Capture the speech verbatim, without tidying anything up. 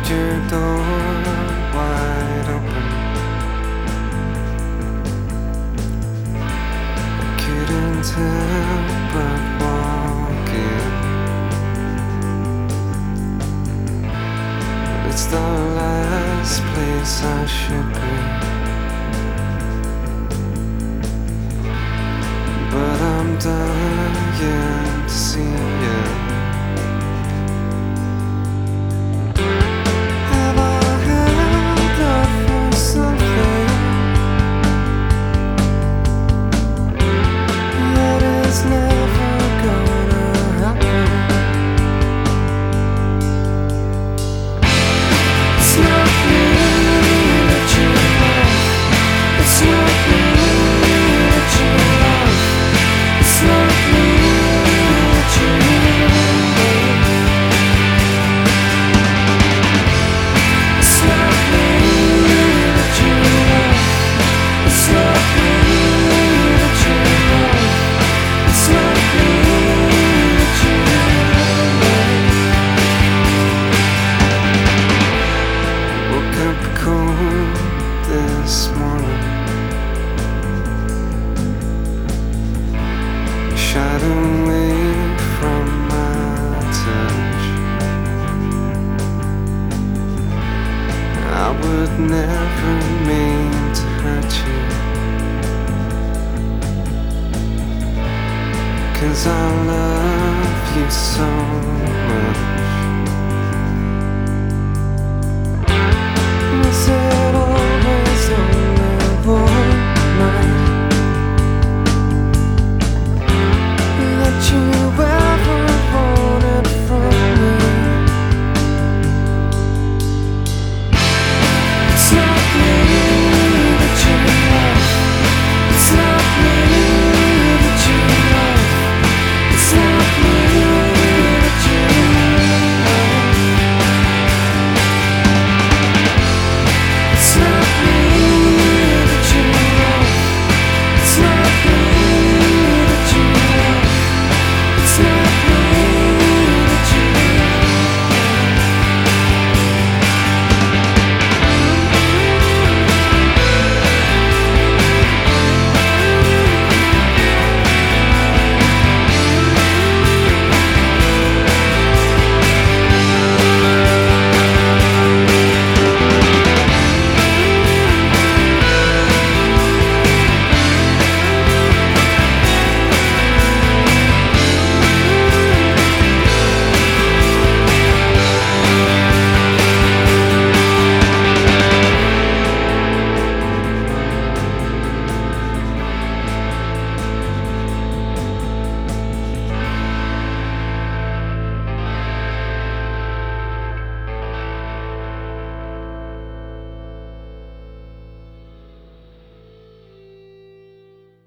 your door wide open. Couldn't help but walk in. It's the last place I should be, but I'm dying to see you. Have I held up for something that is never gonna happen? It's not me that you love. It's not me that you love. It's not me that you love. It's not me that you love. It's not me that you love. It's not me that you love. Woke up cold this morning, shied away from my touch. I would never mean to hurt you, 'cause I love you so much.